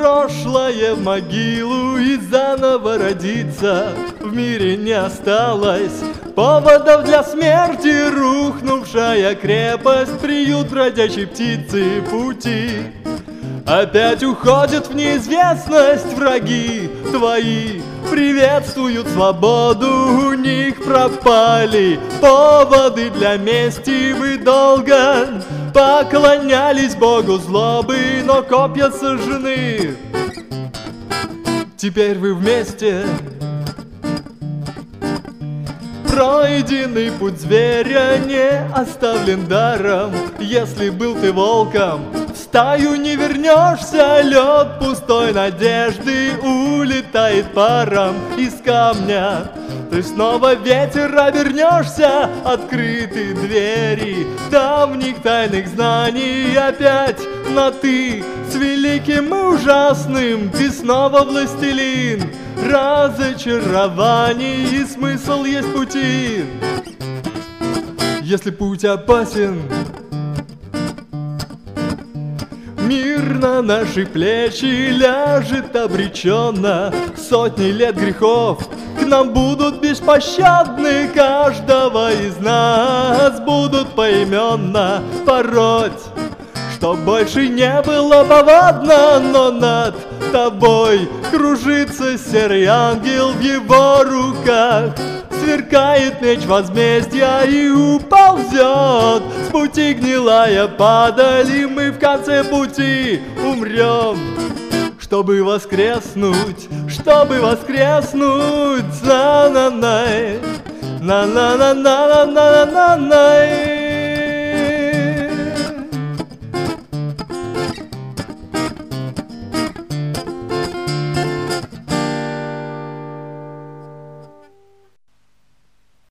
прошлое в могилу и заново родиться в мире не осталось поводов для смерти. Рухнувшая крепость, приют бродячей птицы пути. Опять уходят в неизвестность враги твои, приветствуют свободу, у них пропали поводы для мести. Вы долго поклонялись богу злобы, но копья сожжены. Теперь вы вместе. Пройденный путь зверя не оставлен даром. Если был ты волком, в стаю не вернешься. Лед пустой надежды улетает паром из камня. Ты снова ветер, обернешься, открыты двери давних тайных знаний. Опять на ты с великим и ужасным, ты снова властелин разочарований, и смысл есть пути. Если путь опасен, мир на наши плечи ляжет обреченно. Сотни лет грехов к нам будут беспощадны, каждого из нас будут поименно пороть, чтоб больше не было повадно. Но над тобой кружится серый ангел, в его руках сверкает меч возмездия и уползет с пути гнилая падаль, и мы в конце пути умрем, чтобы воскреснуть, чтобы воскреснуть. На-на-най, на-на-на-на-на-на-на-най.